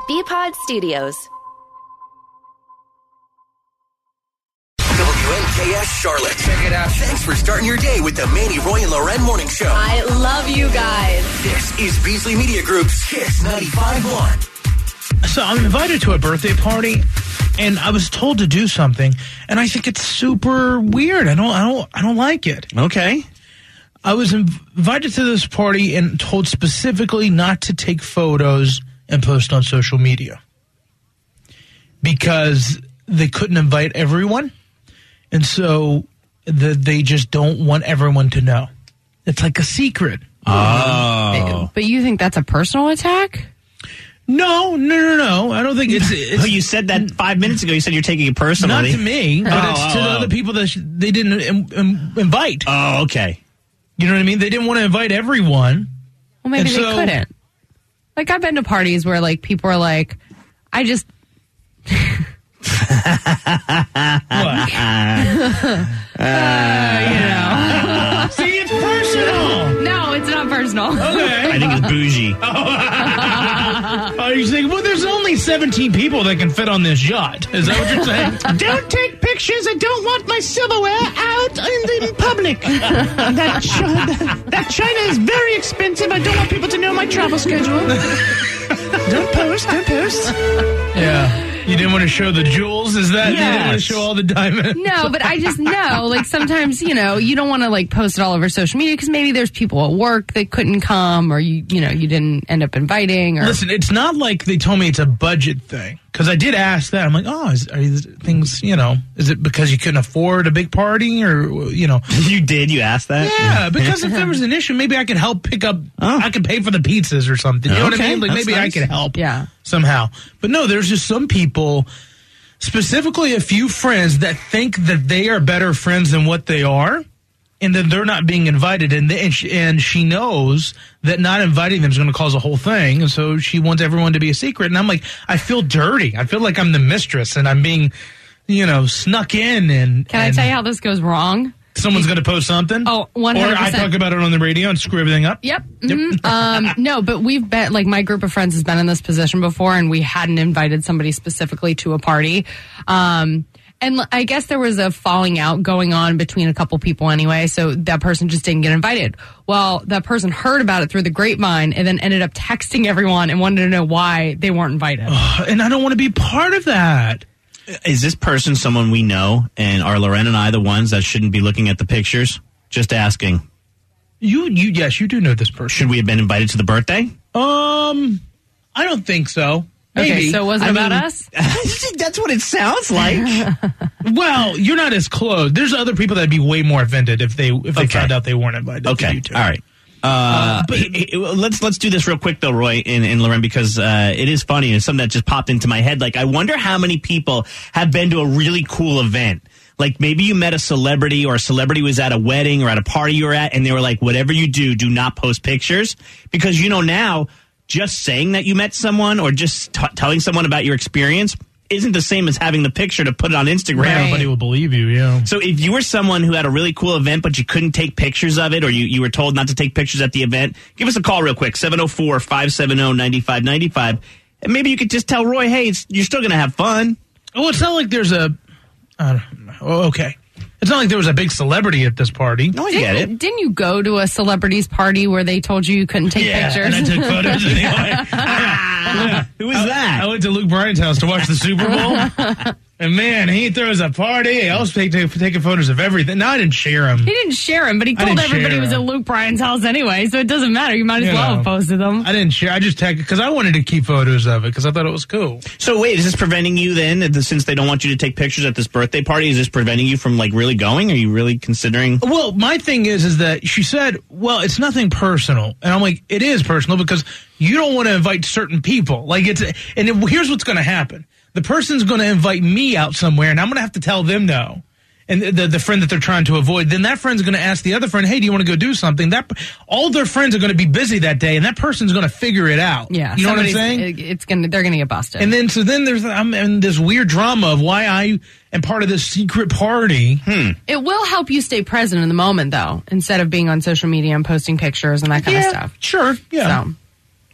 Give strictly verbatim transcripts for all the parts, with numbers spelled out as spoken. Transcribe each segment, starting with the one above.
B-Pod Studios. W N K S Charlotte. Check it out. Thanks for starting your day with the Manny, Roy, and Loren Morning Show. I love you guys. This is Beasley Media Group's Kiss ninety-five point one. So I'm invited to a birthday party, and I was told to do something, and I think it's super weird. I don't, I don't, I don't like it. Okay. I was invited to this party and told specifically not to take photos and post on social media because they couldn't invite everyone, and so the, they just don't want everyone to know. It's like a secret. Oh. But you think that's a personal attack? No, no, no, no. I don't think it's... it's oh, you said that five minutes ago. You said you're taking it personally. Not to me, but oh, it's oh, to the oh. other people that sh- they didn't Im- Im- invite. Oh, okay. You know what I mean? They didn't want to invite everyone. Well, maybe And they so- couldn't. Like, I've been to parties where, like, people are like, I just... What? uh, you know. See, it's personal. No, it's not personal. Okay. I think it's bougie. Oh, you're saying, well, there's only seventeen people that can fit on this yacht. Is that what you're saying? Don't take pictures. I don't want my silverware out in the public. That, chi- that China is very expensive. I don't want people to know my travel schedule. Don't post. Don't post. Yeah. You didn't want to show the jewels? Is that? Yes. You didn't want to show all the diamonds? No, but I just know, like, sometimes, you know, you don't want to, like, post it all over social media because maybe there's people at work that couldn't come or, you you know, you didn't end up inviting. Or Listen, it's not like they told me it's a budget thing. Because I did ask that. I'm like, oh, is, are these things, you know, is it because you couldn't afford a big party or, you know? You did? You asked that? Yeah, because if there was an issue, maybe I could help pick up, Oh. I could pay for the pizzas or something. You know what I Okay, mean? Like, that's maybe I nice. could help Yeah. somehow. But no, there's just some people, specifically a few friends, that think that they are better friends than what they are. And then they're not being invited, and they, and, she, and she knows that not inviting them is going to cause a whole thing, and so she wants everyone to be a secret. And I'm like, I feel dirty. I feel like I'm the mistress, and I'm being, you know, snuck in. And Can I and tell you how this goes wrong? someone's going to post something? Oh, one hundred percent. Or I talk about it on the radio and screw everything up? Yep. Mm-hmm. um, no, but we've been, like, my group of friends has been in this position before, and we hadn't invited somebody specifically to a party. Um, and I guess there was a falling out going on between a couple people anyway, so that person just didn't get invited. Well, that person heard about it through the grapevine and then ended up texting everyone and wanted to know why they weren't invited. And I don't want to be part of that. Is this person someone we know, and are Loren and I the ones that shouldn't be looking at the pictures? Just asking. You, you, yes, you do know this person. Should we have been invited to the birthday? Um, I don't think so. Maybe. Okay, so was it I about mean, us? That's what it sounds like. Well, you're not as close. There's other people that'd be way more offended if they if they Okay. found out they weren't invited. Okay, to you two. all right. Uh, but it, it, let's let's do this real quick though, Roy and, and Loren, because uh, it is funny and it's something that just popped into my head. Like, I wonder how many people have been to a really cool event. Like, maybe you met a celebrity, or a celebrity was at a wedding or at a party you were at, and they were like, whatever you do, do not post pictures. Because, you know, now, just saying that you met someone or just t- telling someone about your experience isn't the same as having the picture to put it on Instagram. Right. Nobody will believe you, yeah. So if you were someone who had a really cool event, but you couldn't take pictures of it, or you, you were told not to take pictures at the event, give us a call real quick, seven oh four, five seven oh, nine five nine five. And maybe you could just tell Roy, hey, it's, you're still going to have fun. Oh, it's not like there's a... I don't know. Oh, okay. It's not like there was a big celebrity at this party. No, I get Didn't, it. didn't you go to a celebrity's party where they told you you couldn't take Yeah, pictures? and I took photos anyway. Who was that? I went to Luke Bryan's house to watch the Super Bowl. And man, he throws a party. I was taking, taking photos of everything. No, I didn't share them. He didn't share them, but he I told didn't everybody share he was at 'em. Luke Bryan's house anyway, so it doesn't matter. You might as You well know. have posted them. I didn't share. I just tagged because I wanted to keep photos of it because I thought it was cool. So wait, is this preventing you then, since they don't want you to take pictures at this birthday party, is this preventing you from, like, really going? Are you really considering? Well, my thing is, is that she said, well, it's nothing personal. And I'm like, it is personal because you don't want to invite certain people. Like, it's, and it, here's what's going to happen. The person's going to invite me out somewhere, and I'm going to have to tell them no. And the, the the friend that they're trying to avoid, then that friend's going to ask the other friend, hey, do you want to go do something? That all their friends are going to be busy that day, and that person's going to figure it out. Yeah, you know what I'm somebody's- saying? It's gonna, they're gonna get busted. And then, so then there's, I'm in this weird drama of why I am part of this secret party. Hmm. It will help you stay present in the moment, though, instead of being on social media and posting pictures and that kind yeah, of stuff. Sure, yeah. So,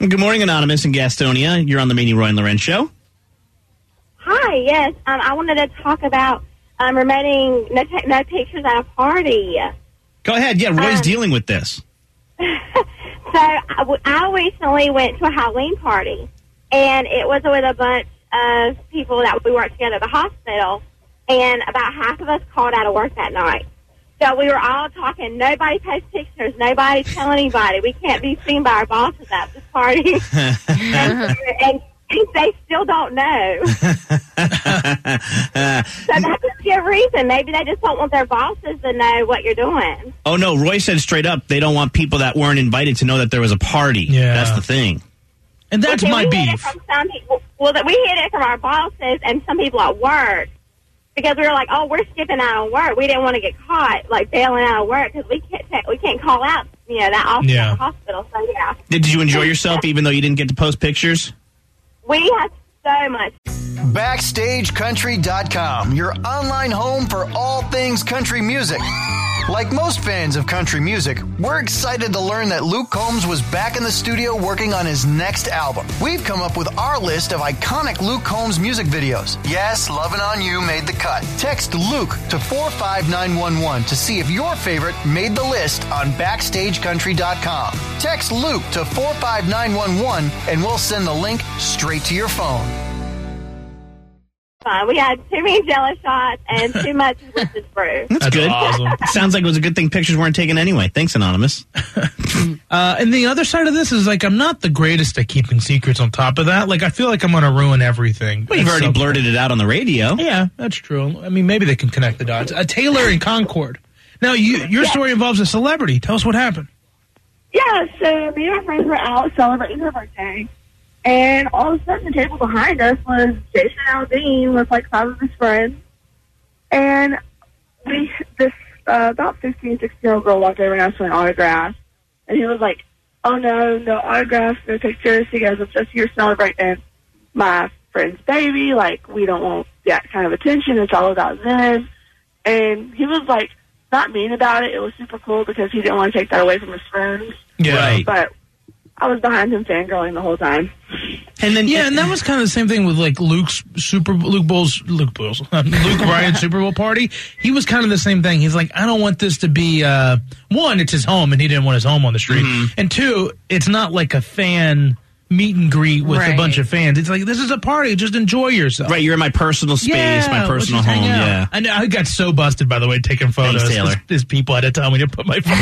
Good morning, Anonymous in Gastonia. You're on the Manny, Roy, and Loren show. Hi, yes. Um, I wanted to talk about um, remoting no, t- no pictures at a party. Go ahead. Yeah, Roy's Um, dealing with this. So I, w- I recently went to a Halloween party, and it was with a bunch of people that we worked together at the hospital, and about half of us called out of work that night. So we were all talking, nobody posts pictures, nobody tell anybody. We can't be seen by our bosses at this party. and, and they still don't know. So that's a good reason. Maybe they just don't want their bosses to know what you're doing. Oh, no, Roy said straight up they don't want people that weren't invited to know that there was a party. Yeah. That's the thing. And that's Well, my we hid it beef. from some people, well, that we hid it from our bosses and some people at work. Because we were like, oh, we're skipping out on work. We didn't want to get caught, like, bailing out of work because we can't ta- we can't call out, you know, that often Yeah. at the hospital. So, yeah. Did you enjoy yourself even though you didn't get to post pictures? We had so much. Backstage Country dot com, your online home for all things country music. Like most fans of country music, we're excited to learn that Luke Combs was back in the studio working on his next album. We've come up with our list of iconic Luke Combs music videos. Yes, Lovin' On You made the cut. Text Luke to four five nine one one to see if your favorite made the list on Backstage Country dot com. Text Luke to four five nine one one and we'll send the link straight to your phone. Fun. We had too many jello shots and too much Twisted Brew. That's, That's good. awesome. Sounds like it was a good thing pictures weren't taken anyway. Thanks, Anonymous. Uh, and the other side of this is, like, I'm not the greatest at keeping secrets on top of that. Like, I feel like I'm going to ruin everything. Well, you've At already some blurted it out on the radio. point. Yeah, that's true. I mean, maybe they can connect the dots. Uh, Taylor in Concord. Now, you, your story involves a celebrity. Tell us what happened. Yeah, so me and my friends were out celebrating her birthday, and all of a sudden the table behind us was Jason Aldean with like five of his friends, and we this uh, about fifteen, sixteen year old girl walked over and asked for an autograph, and he was like, "Oh no, no autographs, no pictures." He goes, "I'm just here celebrating my friend's baby. Like, we don't want that kind of attention. It's all about them." And he was like, not mean about it. It was super cool because he didn't want to take that away from his friends. Yeah. Right. But I was behind him fangirling the whole time. And then, Yeah, and that was kind of the same thing with like Luke's Super Luke Bulls Luke Bulls Luke Bryan's Super Bowl party. He was kind of the same thing. He's like, I don't want this to be uh, one, it's his home, and he didn't want his home on the street, Mm-hmm. and two, it's not like a fan meet and greet with a Right. bunch of fans. It's like, this is a party. Just enjoy yourself. right, you're in my personal space, Yeah, my let's personal just hang home. out. Yeah. I, know, I got so busted, by the way, taking photos. Thanks, Taylor. There's, there's people had to tell me to put my phone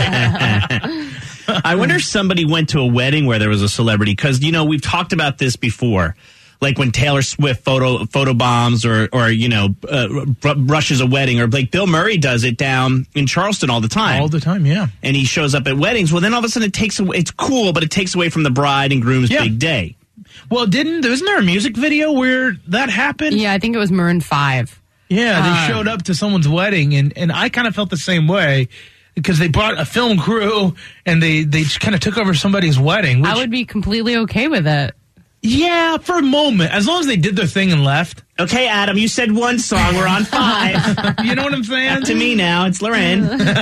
away. I wonder if somebody went to a wedding where there was a celebrity, because, you know, we've talked about this before. Like when Taylor Swift photo photo bombs or, or you know, uh, r- rushes a wedding, or like Bill Murray does it down in Charleston all the time. All the time, yeah. And he shows up at weddings. Well, then all of a sudden it takes away, it's cool, but it takes away from the bride and groom's Yeah. big day. Well, didn't, isn't there a music video where that happened? Yeah, I think it was Maroon five. Yeah, they Uh, showed up to someone's wedding, and, and I kind of felt the same way because they brought a film crew and they, they just kind of took over somebody's wedding. Which, I would be completely okay with it. yeah, for a moment, as long as they did their thing and left. Okay, Adam, you said one song. We're on five. You know what I'm saying? To me now, it's Loren.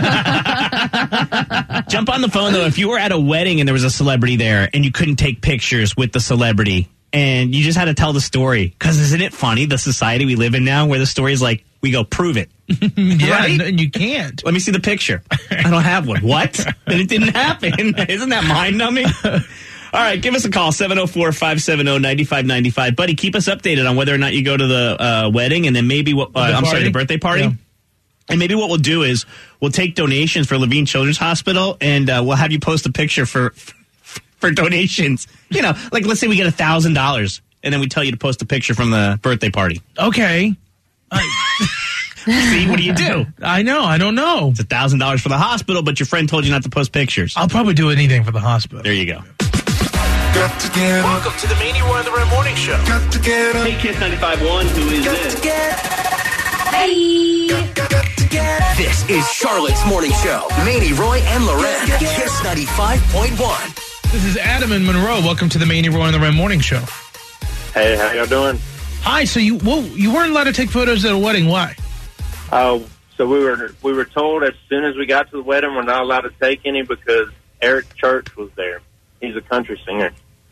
Jump on the phone, though. If you were at a wedding and there was a celebrity there and you couldn't take pictures with the celebrity and you just had to tell the story, because isn't it funny, the society we live in now, where the story is like, we go, prove it. Yeah, Right? and you can't. Let me see the picture. I don't have one. What? And it didn't happen. Isn't that mind-numbing? All right, give us a call, seven oh four, five seven oh, nine five nine five. Buddy, keep us updated on whether or not you go to the uh, wedding, and then maybe, what, uh, I'm sorry, party? the birthday party. Yeah. And maybe what we'll do is we'll take donations for Levine Children's Hospital, and uh, we'll have you post a picture for for donations. You know, like let's say we get one thousand dollars, and then we tell you to post a picture from the birthday party. Okay. See, what do you do? I know. I don't know. It's one thousand dollars for the hospital, but your friend told you not to post pictures. I'll probably do anything for the hospital. There you go. Got to get up, Welcome to the Manny Roy and Loren Morning Show. got to get up, Hey, Kiss ninety-five point one, who is got this? to get got, got, got to get up. This is Charlotte's Morning Show. Manny, Roy, and Loren. Kiss ninety-five point one. This is Adam in Monroe. Welcome to the Manny Roy and the Ren Morning Show. Hey, how y'all doing? Hi. So you whoa, you weren't allowed to take photos at a wedding. Why? Uh, so we were we were told as soon as we got to the wedding, we're not allowed to take any because Eric Church was there. He's a country singer.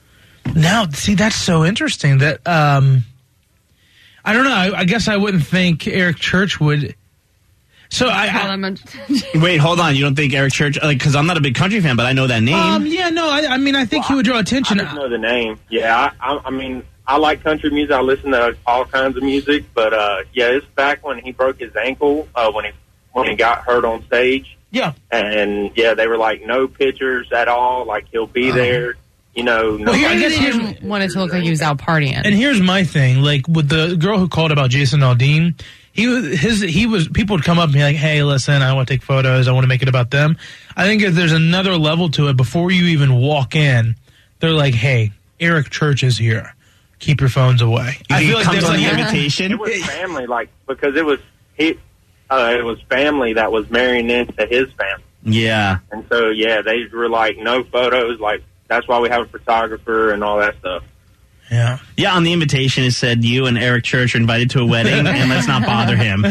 Now, see, that's so interesting that, um, I don't know. I, I guess I wouldn't think Eric Church would. So I, I wait, hold on. You don't think Eric Church? Like, because I'm not a big country fan, but I know that name. Um, yeah, no. I, I mean, I think well, he would draw attention. I just know the name. Yeah, I, I, I mean, I like country music. I listen to all kinds of music, but uh, yeah, it's back when he broke his ankle uh, when he when he got hurt on stage. Yeah, and yeah, they were like no pictures at all. Like he'll be uh-huh. there. You know, no. Well, he didn't want it to look like he was out partying. And here's my thing: like with the girl who called about Jason Aldean. He was his. He was. People would come up and be like, "Hey, listen, I want to take photos. I want to make it about them." I think if there's another level to it, before you even walk in, they're like, "Hey, Eric Church is here. Keep your phones away." You I feel like there's like an invitation. It was family, like because it was he. Uh, it was family that was marrying into his family. Yeah, and so yeah, they were like, "No photos." Like that's why we have a photographer and all that stuff. Yeah. Yeah, on the invitation it said you and Eric Church are invited to a wedding and let's not bother him.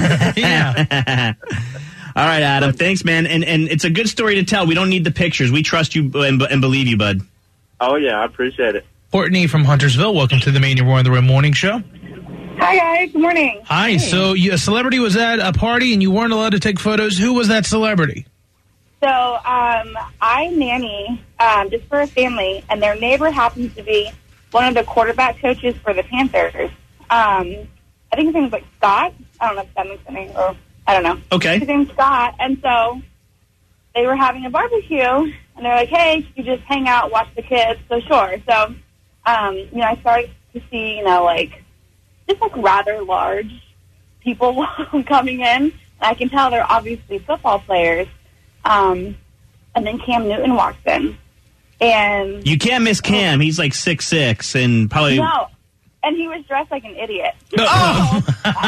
Yeah. All right, Adam. Thanks, man. And and it's a good story to tell. We don't need the pictures. We trust you and, and believe you, bud. Oh, yeah. I appreciate it. Courtney from Huntersville. Welcome to the Main Roy on the Road Morning Show. Hi, guys. Good morning. Hi. Hey. So you, a celebrity was at a party and you weren't allowed to take photos. Who was that celebrity? So um, I nanny um, just for a family, and their neighbor happens to be one of the quarterback coaches for the Panthers. Um, I think his name is like Scott. I don't know if that makes any, or I don't know. Okay. His name's Scott. And so they were having a barbecue, and they're like, hey, can you just hang out, watch the kids? So sure. So, um, you know, I started to see, you know, like, just like rather large people coming in. And I can tell they're obviously football players. Um, and then Cam Newton walks in. And you can't miss Cam. He's like six six and probably. No, and he was dressed like an idiot. No. Oh!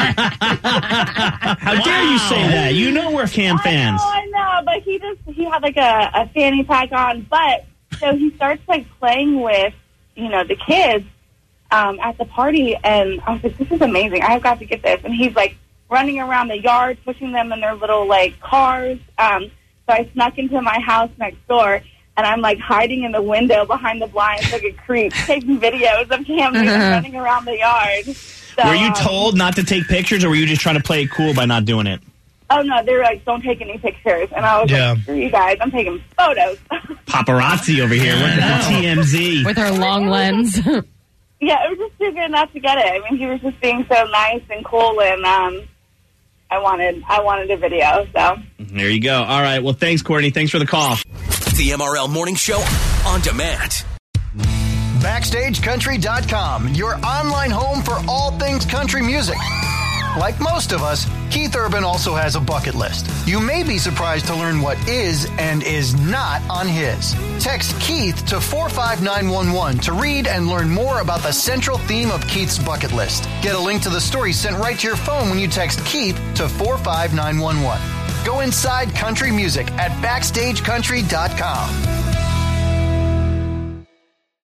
How wow. dare you say that? You know we're Cam fans. I know, I know, but he just he had like a, a fanny pack on. But so he starts like playing with you know the kids um, at the party, and I was like, this is amazing. I've got to get this. And he's like running around the yard, pushing them in their little like cars. Um, so I snuck into my house next door. And I'm, like, hiding in the window behind the blinds like a creep, taking videos of Cam Newton uh-huh. running around the yard. So, were you told not to take pictures, or were you just trying to play it cool by not doing it? Oh, no, they were like, don't take any pictures. And I was yeah. like, screw you guys, I'm taking photos. Paparazzi over here with the T M Z. With her long lens. Yeah, it was just too good not to get it. I mean, he was just being so nice and cool, and um, I wanted I wanted a video, so. There you go. All right, well, thanks, Courtney. Thanks for the call. The M R L Morning Show on demand. Backstage Country dot com, your online home for all things country music. Like most of us, Keith Urban also has a bucket list. You may be surprised to learn what is and is not on his. Text Keith to four five nine one one to read and learn more about the central theme of Keith's bucket list. Get a link to the story sent right to your phone when you text Keith to four five nine one one. Go inside country music at Backstage Country dot com.